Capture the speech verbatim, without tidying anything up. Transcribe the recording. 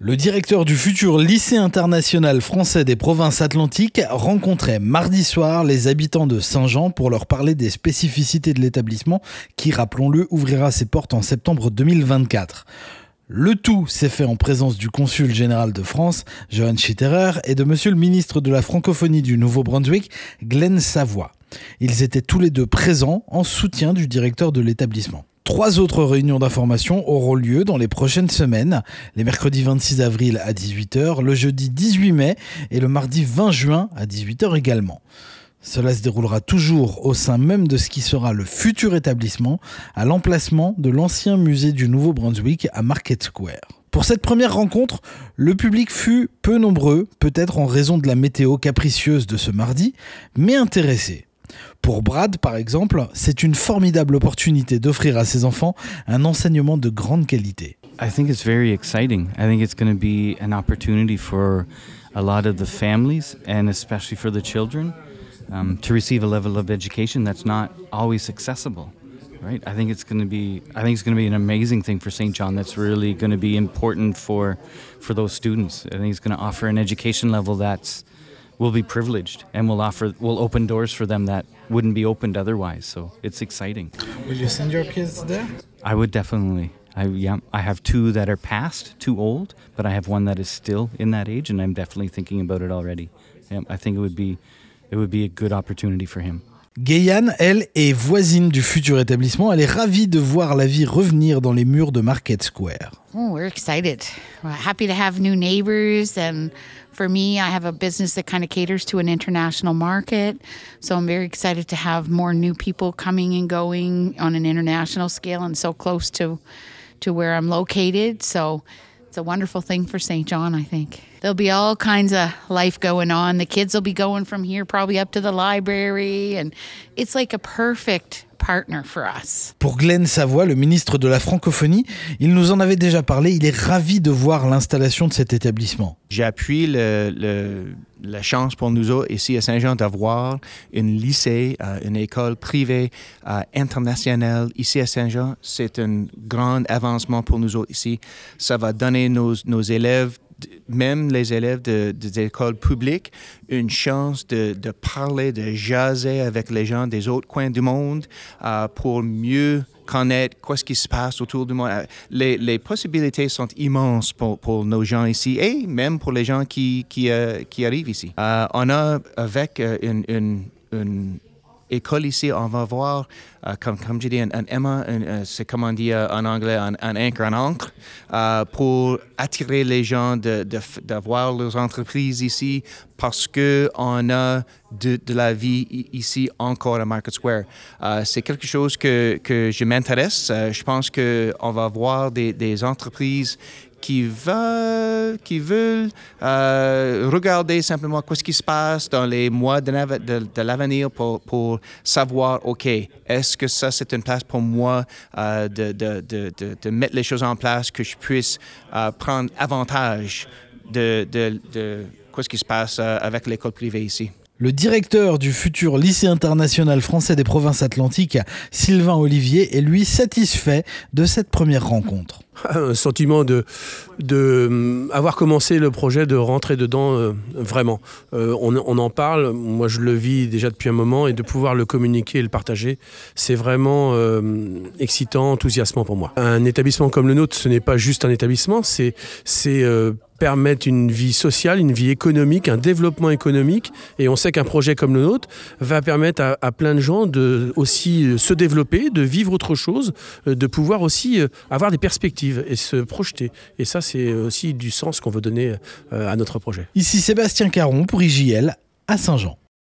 Le directeur du futur lycée international français des provinces atlantiques rencontrait mardi soir les habitants de Saint-Jean pour leur parler des spécificités de l'établissement qui, rappelons-le, ouvrira ses portes en septembre deux mille vingt-quatre. Le tout s'est fait en présence du consul général de France, Johan Schitterer, et de monsieur le ministre de la francophonie du Nouveau-Brunswick, Glenn Savoy. Ils étaient tous les deux présents en soutien du directeur de l'établissement. Trois autres réunions d'information auront lieu dans les prochaines semaines, les mercredis vingt-six avril à dix-huit heures, le jeudi dix-huit mai et le mardi vingt juin à dix-huit heures également. Cela se déroulera toujours au sein même de ce qui sera le futur établissement, à l'emplacement de l'ancien musée du Nouveau-Brunswick à Market Square. Pour cette première rencontre, le public fut peu nombreux, peut-être en raison de la météo capricieuse de ce mardi, mais intéressé. Pour Brad, par exemple, c'est une formidable opportunité d'offrir à ses enfants un enseignement de grande qualité. I think it's very exciting. I think it's going to be an opportunity for a lot of the families and especially for the children um, to receive a level of education that's not always accessible. Right? I think it's going to be I think it's going to be an amazing thing for Saint John that's really going to be important for for those students. I think it's going to offer an education level that's will be privileged and will offer will open doors for them that wouldn't be opened otherwise. So it's exciting. Will you send your kids there? I would definitely. I yeah, I have two that are past, too old, but I have one that is still in that age, and I'm definitely thinking about it already. Yeah, I think it would be it would be a good opportunity for him. Gayane, elle, est voisine du futur établissement. Elle est ravie de voir la vie revenir dans les murs de Market Square. Oh, we're excited. We're happy to have new neighbors. And for me, I have a business that kind of caters to an international market. So I'm very excited to have more new people coming and going on an international scale and so close to, to where I'm located. So it's a wonderful thing for Saint John, I think. There'll be all kinds of life going on. The kids will be going from here probably up to the library. And it's like a perfect partner for us. Pour Glenn Savoy, le ministre de la francophonie, il nous en avait déjà parlé. Il est ravi de voir l'installation de cet établissement. J'appuie le, le, la chance pour nous autres ici à Saint-Jean d'avoir un lycée, euh, une école privée euh, internationale ici à Saint-Jean. C'est un grand avancement pour nous autres ici. Ça va donner nos, nos élèves, même les élèves de, de, des écoles publiques, une chance de, de parler, de jaser avec les gens des autres coins du monde euh, pour mieux connaître quoi ce qui se passe autour du monde. Les, les possibilités sont immenses pour, pour nos gens ici et même pour les gens qui, qui, euh, qui arrivent ici. Euh, on a avec euh, une, une, une école ici, on va voir, euh, comme, comme j'ai dit, un, un aimant, un, euh, c'est comme on dit euh, en anglais, un, un encre, un encre, euh, pour attirer les gens de, de, d'avoir leurs entreprises ici parce qu'on a de, de la vie ici encore à Market Square. Euh, c'est quelque chose que, que je m'intéresse. Euh, je pense qu'on va voir des, des entreprises qui veulent, qui veulent euh, regarder simplement ce qui se passe dans les mois de, de, de l'avenir pour, pour savoir, OK, est-ce que ça, c'est une place pour moi euh, de, de, de, de, de mettre les choses en place, que je puisse euh, prendre avantage de, de, de ce qui se passe euh, avec l'école privée ici. Le directeur du futur lycée international français des provinces atlantiques, Sylvain Olivier, est lui satisfait de cette première rencontre. Un sentiment de, de euh, avoir commencé le projet, de rentrer dedans euh, vraiment. Euh, on, on en parle, moi je le vis déjà depuis un moment et de pouvoir le communiquer et le partager, c'est vraiment euh, excitant, enthousiasmant pour moi. Un établissement comme le nôtre, ce n'est pas juste un établissement, c'est, c'est euh, permettre une vie sociale, une vie économique, un développement économique. Et on sait qu'un projet comme le nôtre va permettre à, à plein de gens de aussi se développer, de vivre autre chose, de pouvoir aussi avoir des perspectives et se projeter. Et ça, c'est aussi du sens qu'on veut donner à notre projet. Ici Sébastien Caron pour I J L à Saint-Jean.